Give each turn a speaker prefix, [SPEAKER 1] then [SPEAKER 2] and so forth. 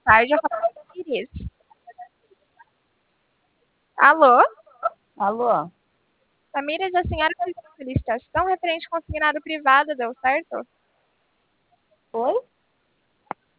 [SPEAKER 1] tarde, a falar com Iris. Alô?
[SPEAKER 2] Alô?
[SPEAKER 1] Tamires, a senhora fez uma solicitação referente ao consignado privado, deu certo?
[SPEAKER 2] Oi?